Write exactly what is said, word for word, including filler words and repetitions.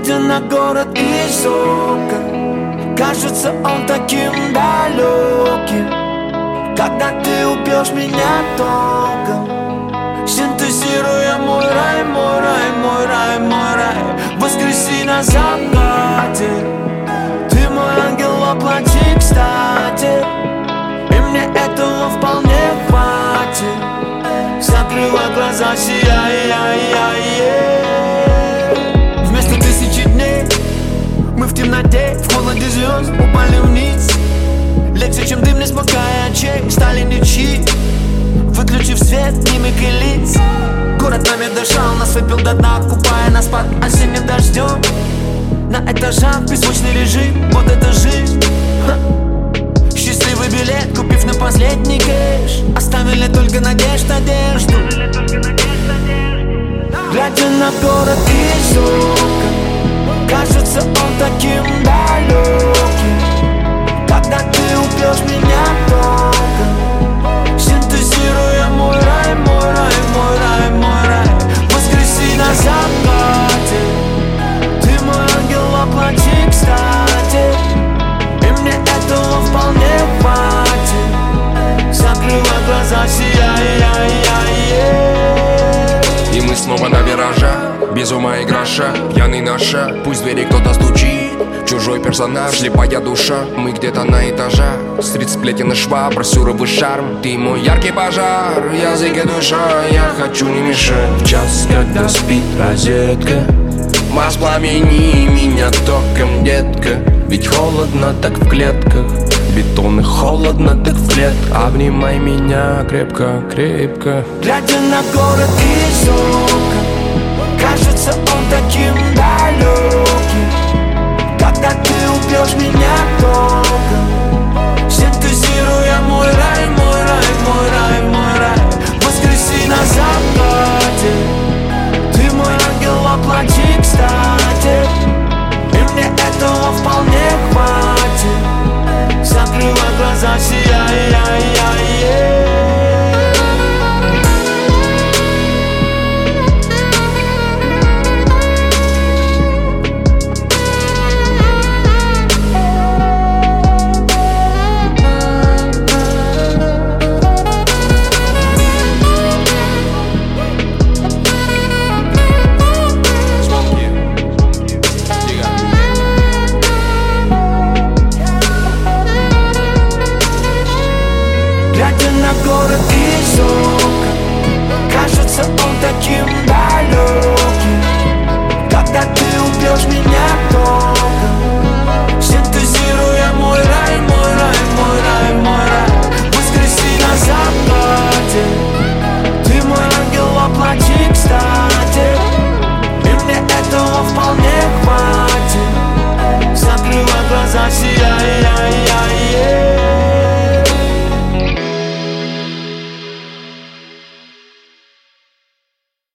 Глядя на город из окон, кажется он таким далеким. Когда ты убьешь меня током, синтезируя мой рай, мой рай, мой рай, мой рай, воскреси на закате. Ты мой ангел, воплоти кстати, и мне этого вполне хватит. Закрыла глаза, сияй, яй, яй, яй. Вместо тысячи дней мы в темноте, в холоде звезд упали вниз. Легче, чем дым, не смыкая очей, стали ничьи. Выключив свет, мимик и лиц. Город нами дышал, нас выпил до дна, купая нас под осенним дождем. На этажах беззвучный режим, вот это жизнь. Ха. Счастливый билет, купив на последний кэш, оставили только надежд, одежду. Глядя на город из окон, кажется он таким далеким. Когда ты убьешь меня током, синтезируя мой рай, мой рай, мой рай, мой рай, воскреси на закате. Ты мой ангел, воплоти кстати, и мне этого вполне хватит. Закрыла глаза, сияй, яй, яй, яй. И мы снова на виражах, без ума и гроша, пьяный наша, пусть в двери кто-то стучит. Чужой персонаж, слепая душа, мы где-то на этажах. Средь сплетен и шва, бросюровый шарм. Ты мой яркий пожар, язык и душа, я хочу не мешать. В час, когда спит розетка, воспламени меня током, детка. Ведь холодно так в клетках, бетон и холодно так в клетках. Обнимай меня крепко, крепко. Глядя на город из окон, кажется он таким далеким. Когда ты убьешь меня током, синтезируя мой рай, мой рай, мой рай, мой рай, воскреси на закате. Ты мой ангел, воплоти кстати, и мне этого вполне хватит. Закрыла глаза, сияй, яй, яй, яй. Глядя на город из окон, кажется он таким далеким. Когда ты убьешь меня, то